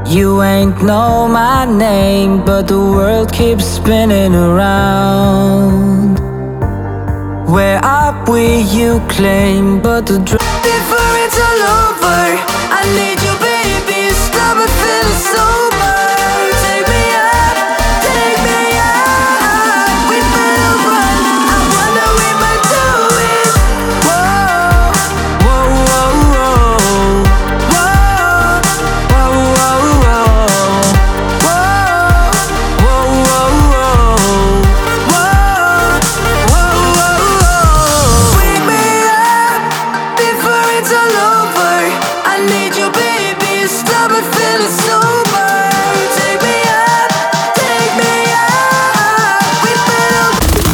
You ain't know my name, but the world keeps spinning around. Where are we, you claim, but the before it's all over, I need you, baby. Stop me feeling sober. Take me out, take me out. We better run. I wonder we might do it. Whoa, whoa, whoa, whoa, whoa, whoa, whoa, whoa, whoa, whoa, whoa, whoa. Wake me up before it's all over. I need you, baby. Stop me feeling sober. Take me out, take me out. We better.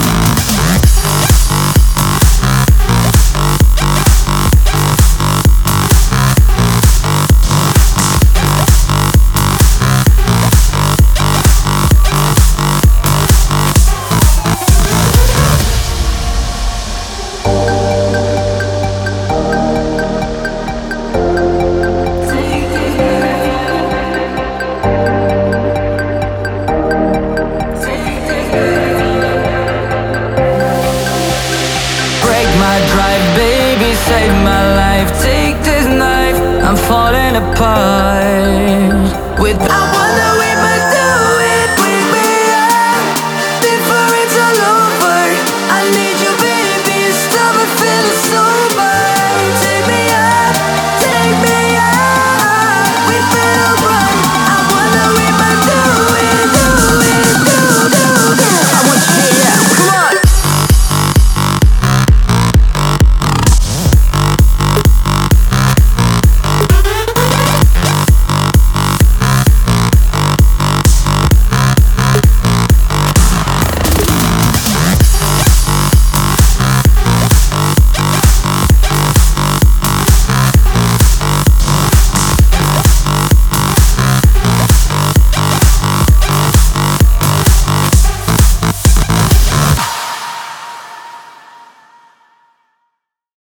Break my drive, baby, save my life. Take this knife, I'm falling apart. With